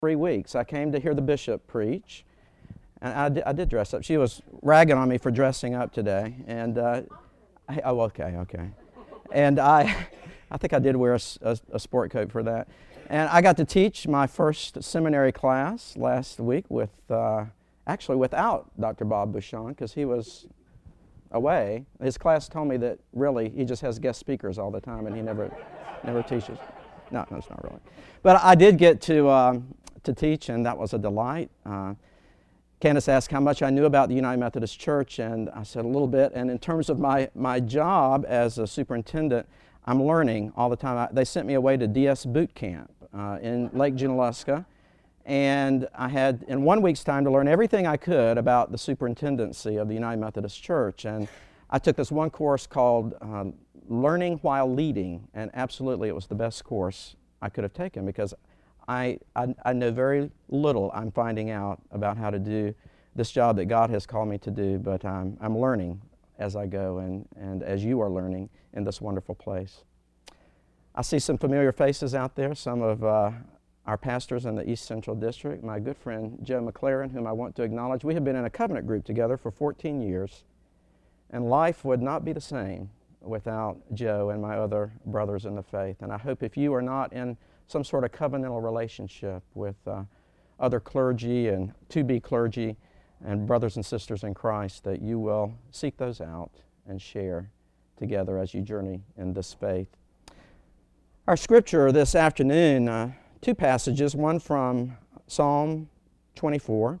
3 weeks. I came to hear the bishop preach, and I did dress up. She was ragging on me for dressing up today, and okay. And I think I did wear a sport coat for that. And I got to teach my first seminary class last week actually without Dr. Bob Bouchon, because he was away. His class told me that really he just has guest speakers all the time, and he never teaches. No, it's not really. But I did get to teach, and that was a delight. Candace asked how much I knew about the United Methodist Church, and I said a little bit. And in terms of my job as a superintendent, I'm learning all the time. They sent me away to DS Boot Camp in Lake Junaluska, and I had in 1 week's time to learn everything I could about the superintendency of the United Methodist Church. And I took this one course called Learning While Leading, and absolutely it was the best course I could have taken, because I know very little. I'm finding out about how to do this job that God has called me to do, but I'm learning as I go and as you are learning in this wonderful place. I see some familiar faces out there, some of our pastors in the East Central District. My good friend Joe McLaren, whom I want to acknowledge. We have been in a covenant group together for 14 years, and life would not be the same without Joe and my other brothers in the faith. And I hope if you are not in some sort of covenantal relationship with other clergy and to-be clergy and brothers and sisters in Christ, that you will seek those out and share together as you journey in this faith. Our scripture this afternoon, two passages, one from Psalm 24,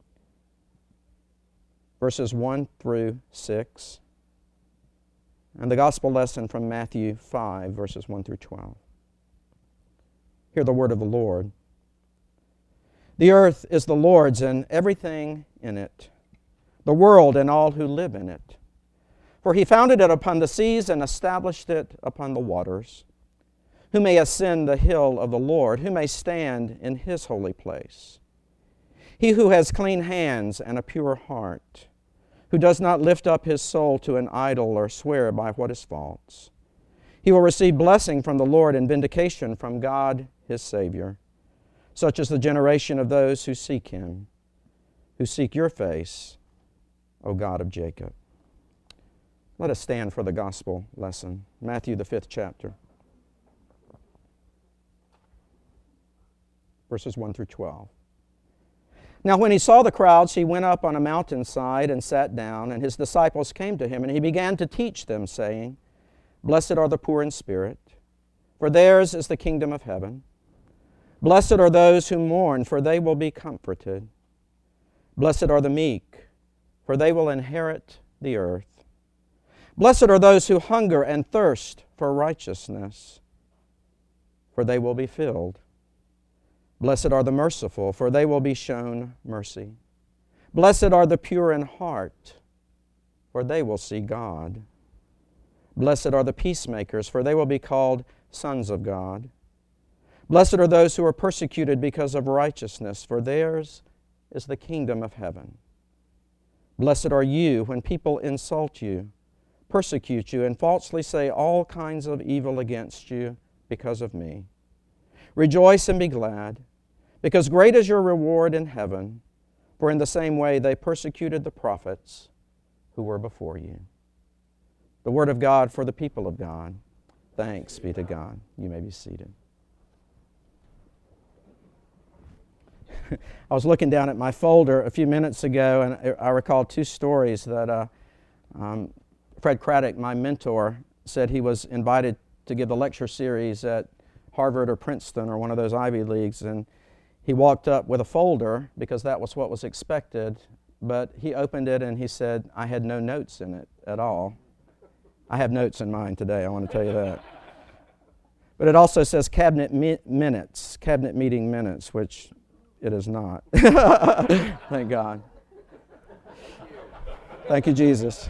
verses 1 through 6, and the gospel lesson from Matthew 5, verses 1 through 12. Hear the word of the Lord. The earth is the Lord's and everything in it, the world and all who live in it. For He founded it upon the seas and established it upon the waters. Who may ascend the hill of the Lord? Who may stand in His holy place? He who has clean hands and a pure heart, who does not lift up his soul to an idol or swear by what is false. He will receive blessing from the Lord and vindication from God His Savior. Such is the generation of those who seek Him, who seek your face, O God of Jacob. Let us stand for the gospel lesson. Matthew, the 5th chapter, verses 1 through 12. Now when He saw the crowds, He went up on a mountainside and sat down, and His disciples came to Him, and He began to teach them, saying, Blessed are the poor in spirit, for theirs is the kingdom of heaven. Blessed are those who mourn, for they will be comforted. Blessed are the meek, for they will inherit the earth. Blessed are those who hunger and thirst for righteousness, for they will be filled. Blessed are the merciful, for they will be shown mercy. Blessed are the pure in heart, for they will see God. Blessed are the peacemakers, for they will be called sons of God. Blessed are those who are persecuted because of righteousness, for theirs is the kingdom of heaven. Blessed are you when people insult you, persecute you, and falsely say all kinds of evil against you because of me. Rejoice and be glad, because great is your reward in heaven, for in the same way they persecuted the prophets who were before you. The word of God for the people of God. Thanks be to God. You may be seated. I was looking down at my folder a few minutes ago, and I recalled two stories that Fred Craddock, my mentor, said he was invited to give the lecture series at Harvard or Princeton or one of those Ivy Leagues, and he walked up with a folder because that was what was expected, but he opened it and he said, I had no notes in it at all. I have notes in mine today, I want to tell you that. But it also says cabinet meeting minutes, which it is not. Thank God. Thank you, Jesus.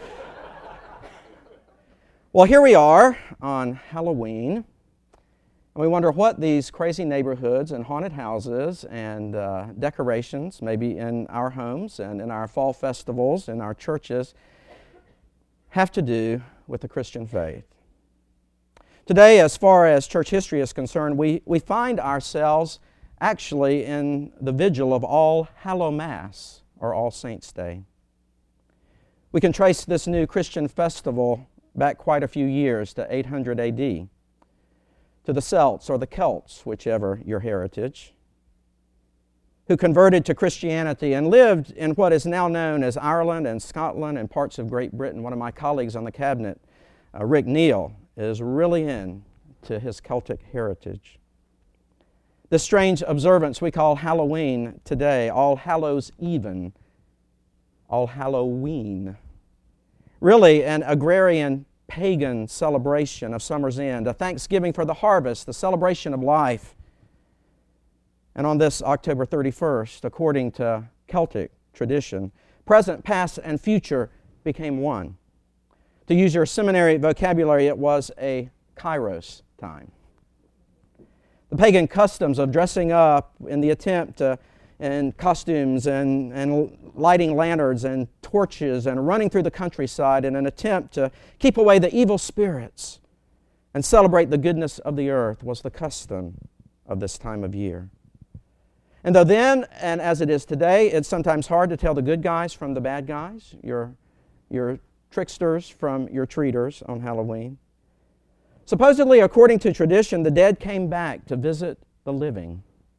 Well, here we are on Halloween, and we wonder what these crazy neighborhoods and haunted houses and decorations, maybe in our homes and in our fall festivals, in our churches, have to do with the Christian faith. Today, as far as church history is concerned, we find ourselves actually in the vigil of All Hallow Mass, or All Saints' Day. We can trace this new Christian festival back quite a few years to 800 A.D., to the Celts or the Celts, whichever your heritage, who converted to Christianity and lived in what is now known as Ireland and Scotland and parts of Great Britain. One of my colleagues on the cabinet, Rick Neal, is really into his Celtic heritage. This strange observance we call Halloween today, All Hallows Even, All Halloween, really an agrarian pagan celebration of summer's end, a thanksgiving for the harvest, the celebration of life. And on this October 31st, according to Celtic tradition, present, past, and future became one. To use your seminary vocabulary, it was a kairos time. The pagan customs of dressing up in the attempt in costumes and lighting lanterns and torches and running through the countryside in an attempt to keep away the evil spirits and celebrate the goodness of the earth was the custom of this time of year. And though then, and as it is today, it's sometimes hard to tell the good guys from the bad guys, your tricksters from your treaters on Halloween. Supposedly, according to tradition, the dead came back to visit the living.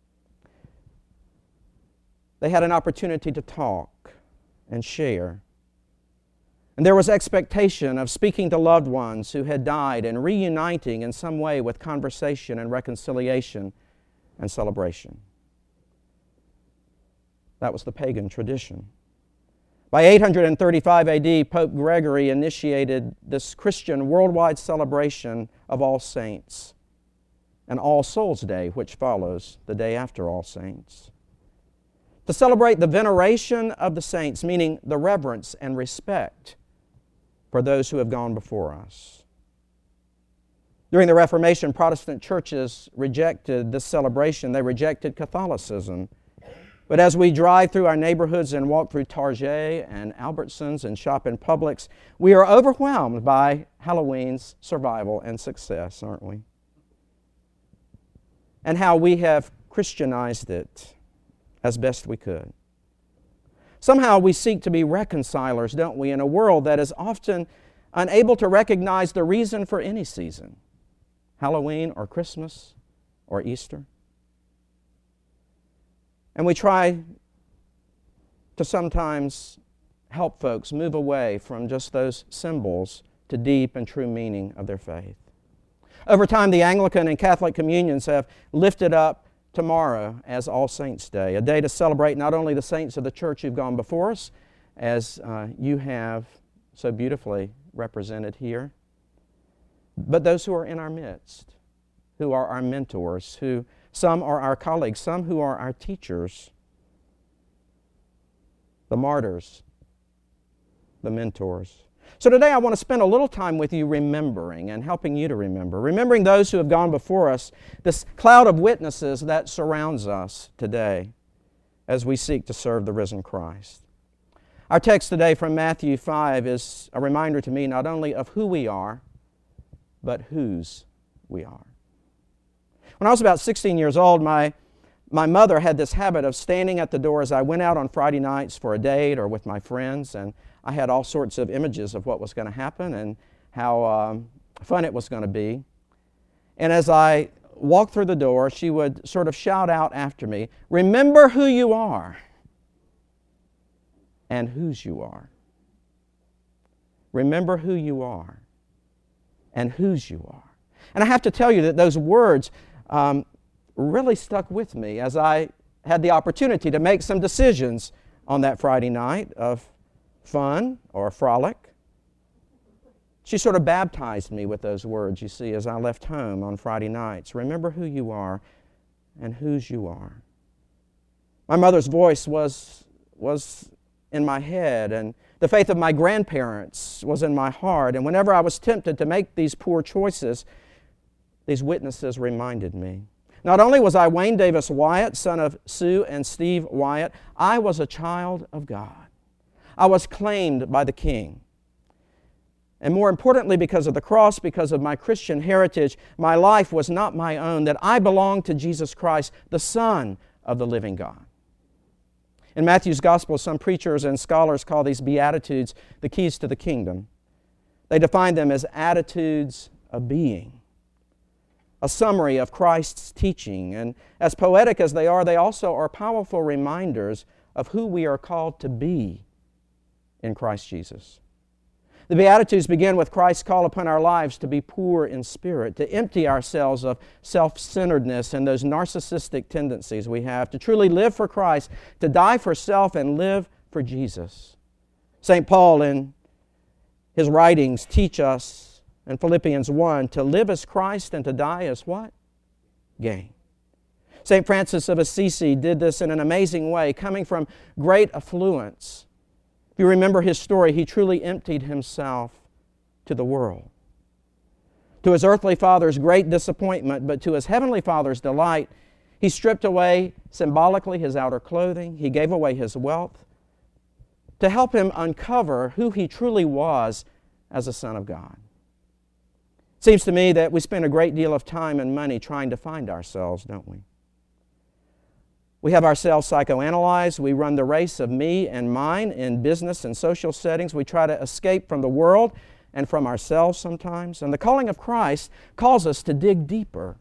They had an opportunity to talk and share. And there was expectation of speaking to loved ones who had died and reuniting in some way with conversation and reconciliation and celebration. That was the pagan tradition. By 835 A.D., Pope Gregory initiated this Christian worldwide celebration of All Saints and All Souls' Day, which follows the day after All Saints, to celebrate the veneration of the saints, meaning the reverence and respect for those who have gone before us. During the Reformation, Protestant churches rejected this celebration. They rejected Catholicism. But as we drive through our neighborhoods and walk through Target and Albertsons and shop in Publix, we are overwhelmed by Halloween's survival and success, aren't we? And how we have Christianized it as best we could. Somehow we seek to be reconcilers, don't we, in a world that is often unable to recognize the reason for any season, Halloween or Christmas or Easter. And we try to sometimes help folks move away from just those symbols to deep and true meaning of their faith. Over time, the Anglican and Catholic communions have lifted up tomorrow as All Saints' Day, a day to celebrate not only the saints of the church who've gone before us, as you have so beautifully represented here, but those who are in our midst, who are our mentors, who some are our colleagues, some who are our teachers, the martyrs, the mentors. So today I want to spend a little time with you remembering and helping you to remember, remembering those who have gone before us, this cloud of witnesses that surrounds us today as we seek to serve the risen Christ. Our text today from Matthew 5 is a reminder to me not only of who we are, but whose we are. When I was about 16 years old, my mother had this habit of standing at the door as I went out on Friday nights for a date or with my friends, and I had all sorts of images of what was going to happen and how fun it was going to be. And as I walked through the door, she would sort of shout out after me, "Remember who you are and whose you are." Remember who you are and whose you are. And I have to tell you that those words really stuck with me as I had the opportunity to make some decisions on that Friday night of fun or frolic. She sort of baptized me with those words, you see, as I left home on Friday nights. Remember who you are and whose you are. My mother's voice was in my head, and the faith of my grandparents was in my heart. And whenever I was tempted to make these poor choices, these witnesses reminded me. Not only was I Wayne Davis Wyatt, son of Sue and Steve Wyatt, I was a child of God. I was claimed by the King. And more importantly, because of the cross, because of my Christian heritage, my life was not my own, that I belong to Jesus Christ, the Son of the living God. In Matthew's Gospel, some preachers and scholars call these Beatitudes the keys to the kingdom. They define them as attitudes of being, a summary of Christ's teaching. And as poetic as they also are powerful reminders of who we are called to be in Christ Jesus. The Beatitudes begin with Christ's call upon our lives to be poor in spirit, to empty ourselves of self-centeredness and those narcissistic tendencies we have, to truly live for Christ, to die for self and live for Jesus. St. Paul in his writings teach us in Philippians 1 to live as Christ and to die as what? Gain. St. Francis of Assisi did this in an amazing way, coming from great affluence. If you remember his story, he truly emptied himself to the world. To his earthly father's great disappointment, but to his heavenly Father's delight, he stripped away symbolically his outer clothing. He gave away his wealth to help him uncover who he truly was as a Son of God. It seems to me that we spend a great deal of time and money trying to find ourselves, don't we? We have ourselves psychoanalyzed. We run the race of me and mine in business and social settings. We try to escape from the world and from ourselves sometimes. And the calling of Christ calls us to dig deeper,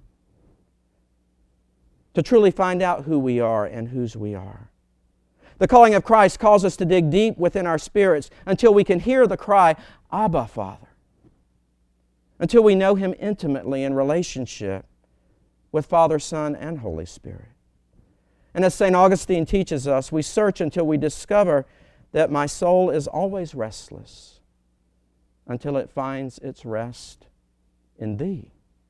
to truly find out who we are and whose we are. The calling of Christ calls us to dig deep within our spirits until we can hear the cry, Abba, Father. Until we know Him intimately in relationship with Father, Son, and Holy Spirit. And as St. Augustine teaches us, we search until we discover that my soul is always restless until it finds its rest in Thee.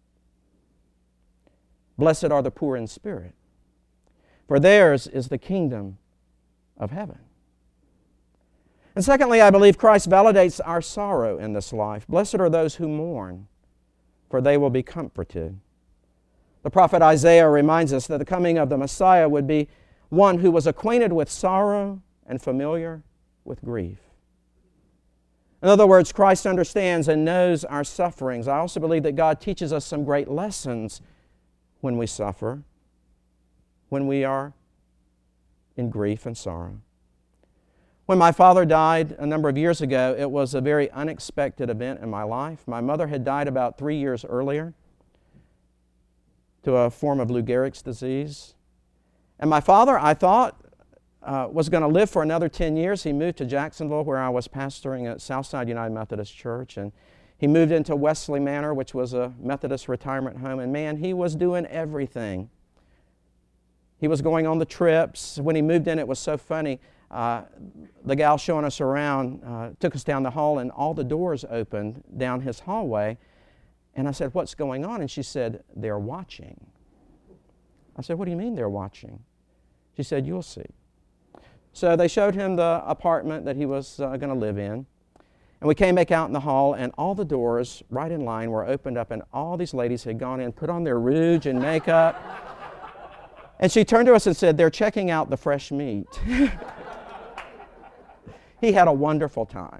Blessed are the poor in spirit, for theirs is the kingdom of heaven. And secondly, I believe Christ validates our sorrow in this life. Blessed are those who mourn, for they will be comforted. The prophet Isaiah reminds us that the coming of the Messiah would be one who was acquainted with sorrow and familiar with grief. In other words, Christ understands and knows our sufferings. I also believe that God teaches us some great lessons when we suffer, when we are in grief and sorrow. When my father died a number of years ago, it was a very unexpected event in my life. My mother had died about 3 years earlier to a form of Lou Gehrig's disease. And my father, I thought, was going to live for another 10 years. He moved to Jacksonville, where I was pastoring at Southside United Methodist Church, and he moved into Wesley Manor, which was a Methodist retirement home, and man, he was doing everything. He was going on the trips. When he moved in, it was so funny. The gal showing us around took us down the hall, and all the doors opened down his hallway. And I said, "What's going on?" And she said, "They're watching." I said, "What do you mean they're watching?" She said, "You'll see." So they showed him the apartment that he was going to live in. And we came back out in the hall, and all the doors right in line were opened up, and all these ladies had gone in, put on their rouge and makeup. And she turned to us and said, "They're checking out the fresh meat." He had a wonderful time.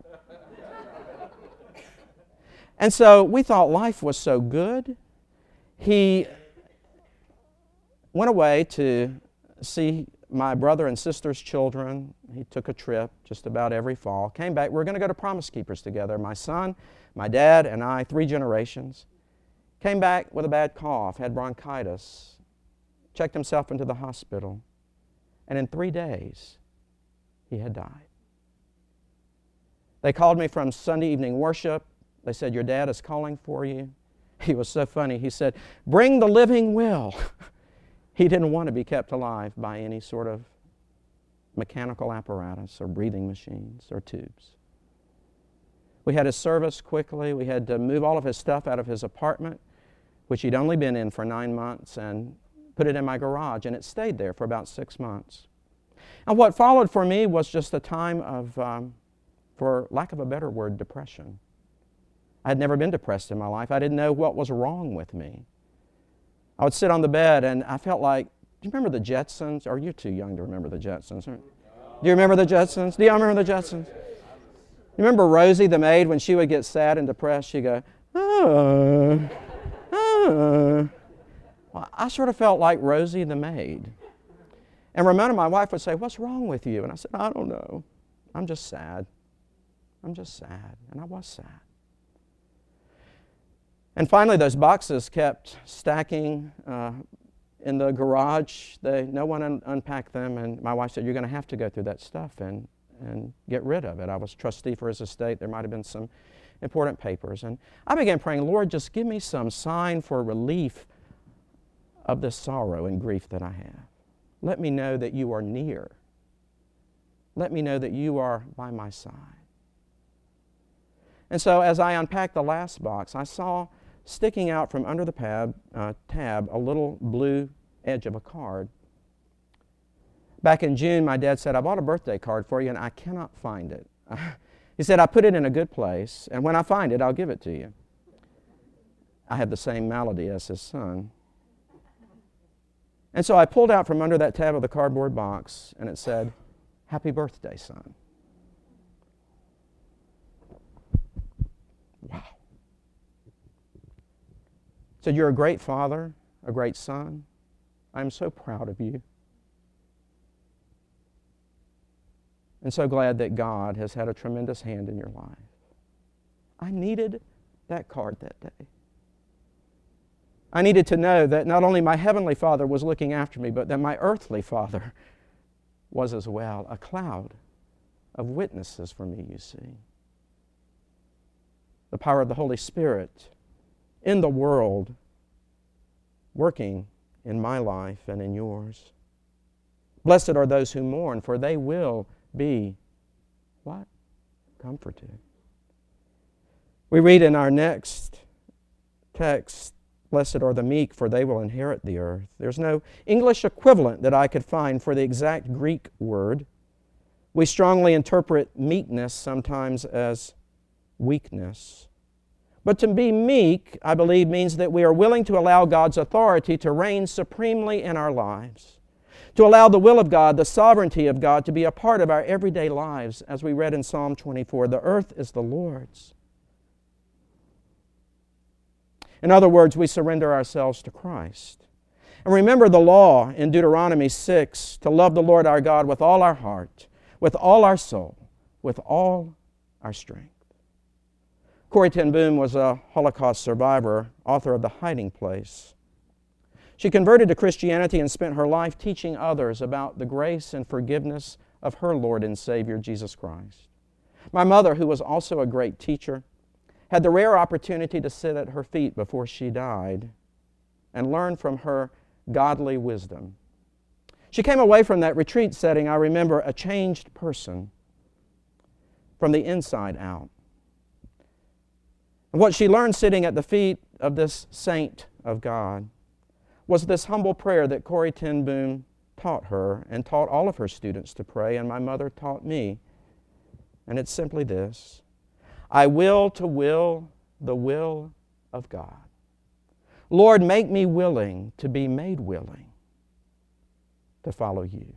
And so we thought life was so good. He went away to see my brother and sister's children. He took a trip just about every fall. Came back. We were going to go to Promise Keepers together. My son, my dad, and I, 3 generations. Came back with a bad cough, had bronchitis. Checked himself into the hospital. And in 3 days, he had died. They called me from Sunday evening worship. They said, "Your dad is calling for you." He was so funny. He said, "Bring the living will." He didn't want to be kept alive by any sort of mechanical apparatus or breathing machines or tubes. We had his service quickly. We had to move all of his stuff out of his apartment, which he'd only been in for 9 months, and put it in my garage, and it stayed there for about 6 months. And what followed for me was just a time of, for lack of a better word, depression. I had never been depressed in my life. I didn't know what was wrong with me. I would sit on the bed, and I felt like, do you remember the Jetsons? Or you're too young to remember the Jetsons. Do you remember the Jetsons? Do y'all remember the Jetsons? Remember Rosie the maid, when she would get sad and depressed, she'd go, oh, oh. Well, I sort of felt like Rosie the maid. And Ramona, my wife, would say, what's wrong with you? And I said, I don't know. I'm just sad. I'm just sad. And I was sad. And finally, those boxes kept stacking in the garage. No one unpacked them, and my wife said, you're going to have to go through that stuff and get rid of it. I was trustee for his estate. There might have been some important papers. And I began praying, Lord, just give me some sign for relief of this sorrow and grief that I have. Let me know that you are near. Let me know that you are by my side. And so as I unpacked the last box, I saw sticking out from under the tab a little blue edge of a card. Back in June, my dad said, I bought a birthday card for you and I cannot find it. He said, I put it in a good place, and when I find it, I'll give it to you. I had the same malady as his son. And so I pulled out from under that tab of the cardboard box, and it said, Happy birthday, son. Wow. It said, you're a great father, a great son. I'm so proud of you. And so glad that God has had a tremendous hand in your life. I needed that card that day. I needed to know that not only my heavenly Father was looking after me, but that my earthly Father was as well. A cloud of witnesses for me, you see. The power of the Holy Spirit in the world, working in my life and in yours. Blessed are those who mourn, for they will be what? Comforted. We read in our next text, blessed are the meek, for they will inherit the earth. There's no English equivalent that I could find for the exact Greek word. We strongly interpret meekness sometimes as weakness. But to be meek, I believe, means that we are willing to allow God's authority to reign supremely in our lives, to allow the will of God, the sovereignty of God, to be a part of our everyday lives, as we read in Psalm 24, the earth is the Lord's. In other words, we surrender ourselves to Christ. And remember the law in Deuteronomy 6, to love the Lord our God with all our heart, with all our soul, with all our strength. Corrie ten Boom was a Holocaust survivor, author of The Hiding Place. She converted to Christianity and spent her life teaching others about the grace and forgiveness of her Lord and Savior, Jesus Christ. My mother, who was also a great teacher, had the rare opportunity to sit at her feet before she died and learn from her godly wisdom. She came away from that retreat setting, I remember, a changed person from the inside out. And what she learned sitting at the feet of this saint of God was this humble prayer that Corrie ten Boom taught her and taught all of her students to pray, and my mother taught me. And it's simply this: I will to will the will of God. Lord, make me willing to be made willing to follow you.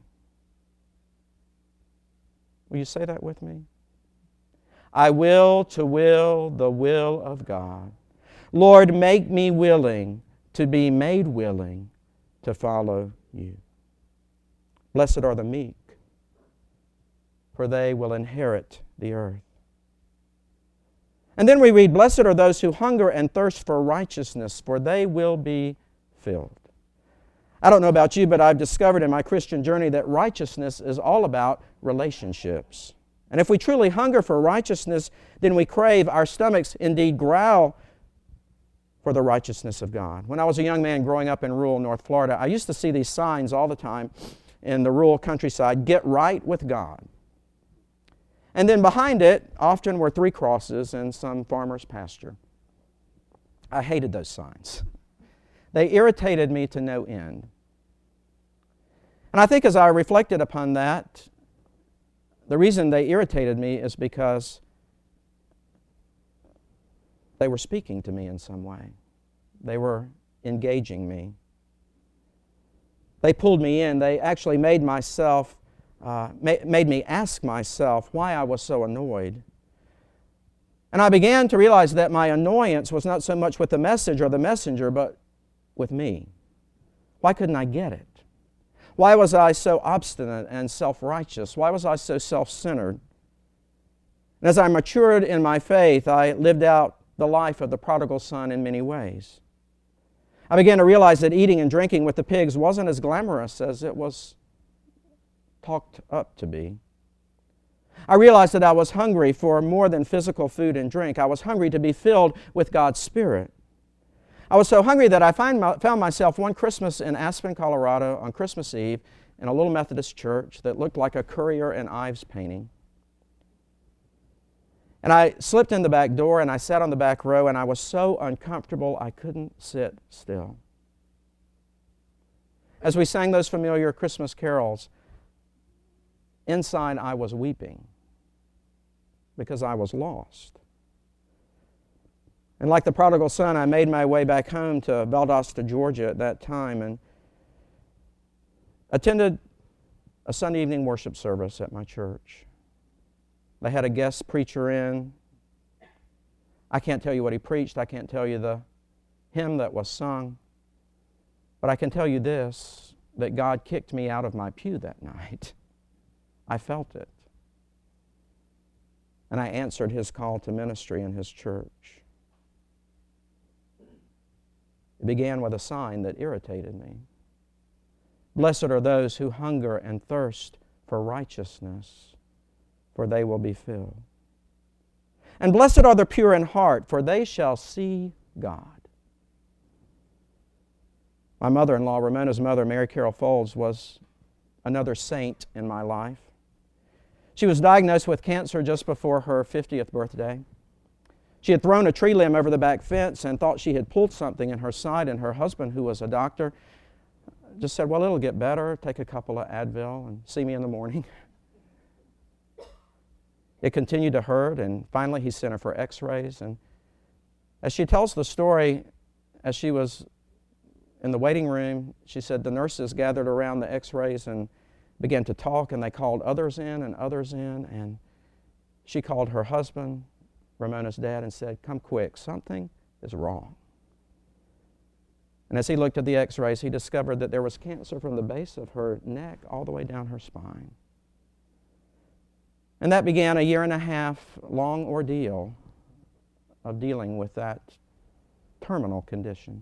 Will you say that with me? I will to will the will of God. Lord, make me willing to be made willing to follow you. Blessed are the meek, for they will inherit the earth. And then we read, blessed are those who hunger and thirst for righteousness, for they will be filled. I don't know about you, but I've discovered in my Christian journey that righteousness is all about relationships. And if we truly hunger for righteousness, then we crave, our stomachs indeed growl for the righteousness of God. When I was a young man growing up in rural North Florida, I used to see these signs all the time in the rural countryside, get right with God. And then behind it often were 3 crosses in some farmer's pasture. I hated those signs. They irritated me to no end. And I think as I reflected upon that, the reason they irritated me is because they were speaking to me in some way. They were engaging me. They pulled me in. They actually made me ask myself why I was so annoyed. And I began to realize that my annoyance was not so much with the message or the messenger, but with me. Why couldn't I get it? Why was I so obstinate and self-righteous? Why was I so self-centered? And as I matured in my faith, I lived out the life of the prodigal son in many ways. I began to realize that eating and drinking with the pigs wasn't as glamorous as it was talked up to be. I realized that I was hungry for more than physical food and drink. I was hungry to be filled with God's Spirit. I was so hungry that I found myself one Christmas in Aspen, Colorado, on Christmas Eve in a little Methodist church that looked like a Currier and Ives painting. And I slipped in the back door and I sat on the back row, and I was so uncomfortable I couldn't sit still. As we sang those familiar Christmas carols, inside I was weeping because I was lost. And like the prodigal son, I made my way back home to Valdosta, Georgia at that time, and attended a Sunday evening worship service at my church. They had a guest preacher in. I can't tell you what he preached. I can't tell you the hymn that was sung. But I can tell you this, that God kicked me out of my pew that night. I felt it. And I answered His call to ministry in His church. It began with a sign that irritated me. Blessed are those who hunger and thirst for righteousness, for they will be filled. And blessed are the pure in heart, for they shall see God. My mother-in-law, Ramona's mother, Mary Carol Folds, was another saint in my life. She was diagnosed with cancer just before her 50th birthday. She had thrown a tree limb over the back fence and thought she had pulled something in her side, and her husband, who was a doctor, just said, well, it'll get better. Take a couple of Advil and see me in the morning. It continued to hurt, and finally he sent her for x-rays. And as she tells the story, as she was in the waiting room, she said the nurses gathered around the x-rays and began to talk, and they called others in, and she called her husband, Ramona's dad, and said, come quick, something is wrong. And as he looked at the x-rays, he discovered that there was cancer from the base of her neck all the way down her spine. And that began a 1.5-year long ordeal of dealing with that terminal condition.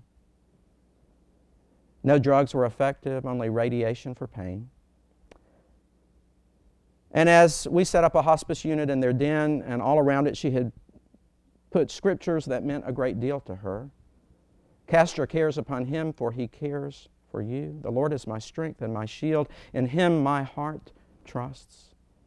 No drugs were effective, only radiation for pain. And as we set up a hospice unit in their den, and all around it she had put scriptures that meant a great deal to her. Cast your cares upon Him, for He cares for you. The Lord is my strength and my shield. In Him my heart trusts.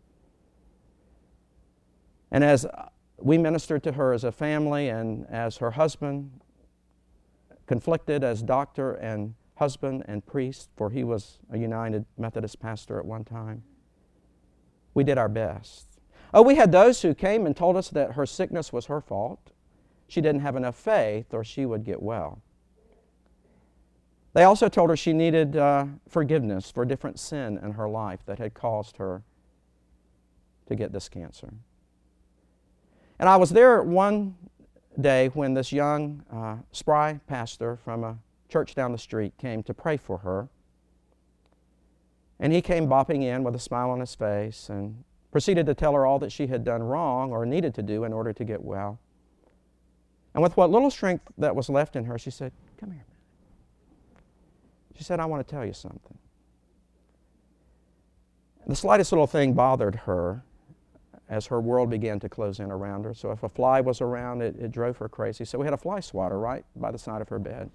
And as we ministered to her as a family, and as her husband, conflicted as doctor and husband and priest, for he was a United Methodist pastor at one time, we did our best. Oh, we had those who came and told us that her sickness was her fault. She didn't have enough faith or she would get well. They also told her she needed forgiveness for different sin in her life that had caused her to get this cancer. And I was there one day when this young, spry pastor from a church down the street came to pray for her. And he came bopping in with a smile on his face and proceeded to tell her all that she had done wrong or needed to do in order to get well. And with what little strength that was left in her, she said, come here a minute. She said, I want to tell you something. The slightest little thing bothered her as her world began to close in around her. So if a fly was around, it drove her crazy. So we had a fly swatter right by the side of her bed.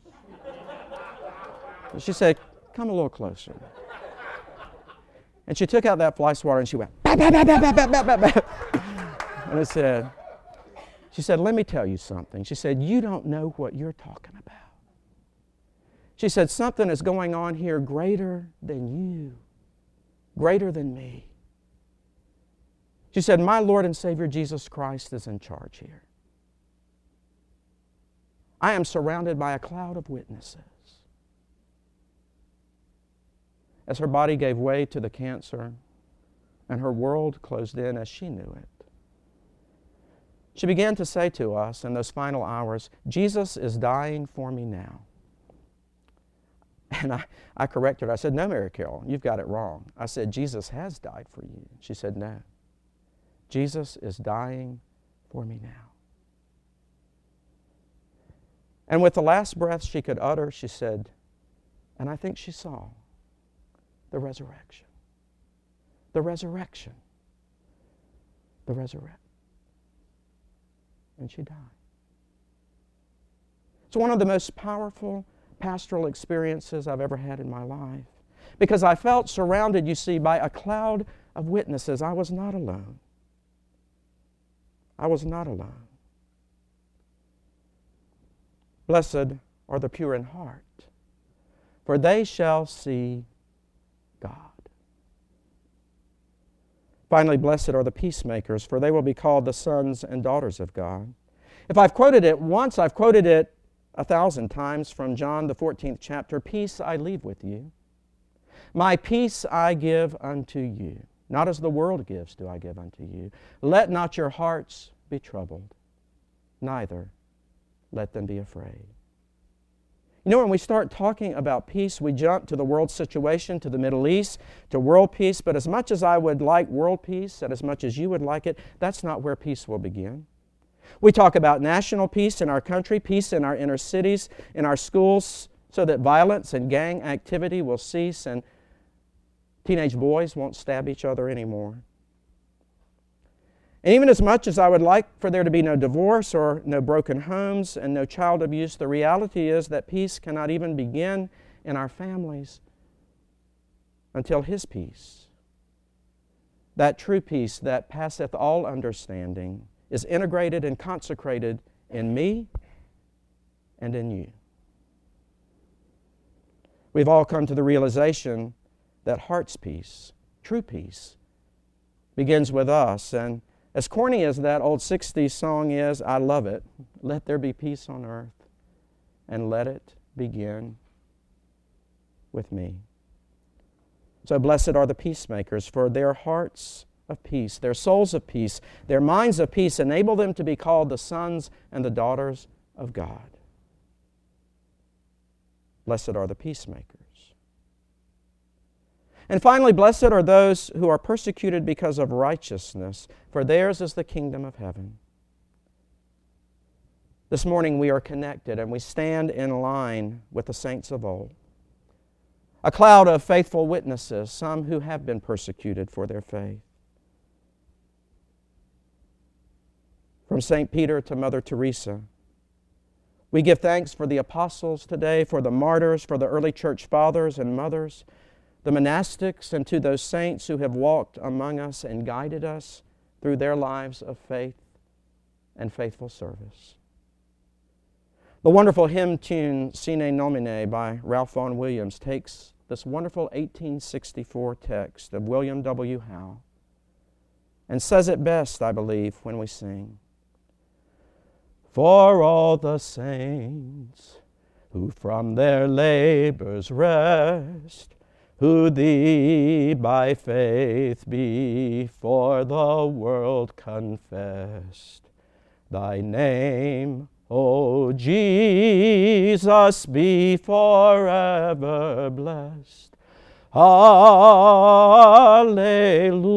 She said, come a little closer. And she took out that fly swatter and she went, bap, bap, bap, bap, bap, bap, bap, bap. And she said, let me tell you something. She said, you don't know what you're talking about. She said, something is going on here greater than you, greater than me. She said, my Lord and Savior Jesus Christ is in charge here. I am surrounded by a cloud of witnesses. As her body gave way to the cancer and her world closed in as she knew it, she began to say to us in those final hours, Jesus is dying for me now. And I corrected her. I said, no, Mary Carol, you've got it wrong. I said, Jesus has died for you. She said, no. Jesus is dying for me now. And with the last breath she could utter, she said, and I think she saw the resurrection. The resurrection. The resurrection. And she died. It's one of the most powerful pastoral experiences I've ever had in my life, because I felt surrounded, you see, by a cloud of witnesses. I was not alone. I was not alone. Blessed are the pure in heart, for they shall see God. Finally, blessed are the peacemakers, for they will be called the sons and daughters of God. If I've quoted it once, I've quoted it 1,000 times from John, the 14th chapter. Peace I leave with you. My peace I give unto you. Not as the world gives do I give unto you. Let not your hearts be troubled, neither let them be afraid. You know, when we start talking about peace, we jump to the world situation, to the Middle East, to world peace. But as much as I would like world peace, and as much as you would like it, that's not where peace will begin. We talk about national peace in our country, peace in our inner cities, in our schools, so that violence and gang activity will cease and teenage boys won't stab each other anymore. And even as much as I would like for there to be no divorce or no broken homes and no child abuse, the reality is that peace cannot even begin in our families until His peace, that true peace that passeth all understanding, is integrated and consecrated in me and in you. We've all come to the realization that heart's peace, true peace, begins with us. And as corny as that old 60s song is, I love it. Let there be peace on earth, and let it begin with me. So blessed are the peacemakers, for their hearts of peace, their souls of peace, their minds of peace enable them to be called the sons and the daughters of God. Blessed are the peacemakers. And finally, blessed are those who are persecuted because of righteousness, for theirs is the kingdom of heaven. This morning we are connected and we stand in line with the saints of old. A cloud of faithful witnesses, some who have been persecuted for their faith. From St. Peter to Mother Teresa, we give thanks for the apostles today, for the martyrs, for the early church fathers and mothers, the monastics, and to those saints who have walked among us and guided us through their lives of faith and faithful service. The wonderful hymn tune Sine Nomine by Ralph Vaughan Williams takes this wonderful 1864 text of William W. Howe and says it best, I believe, when we sing. For all the saints who from their labors rest, who Thee by faith before the world confessed, Thy name, O Jesus, be forever blessed. Alleluia.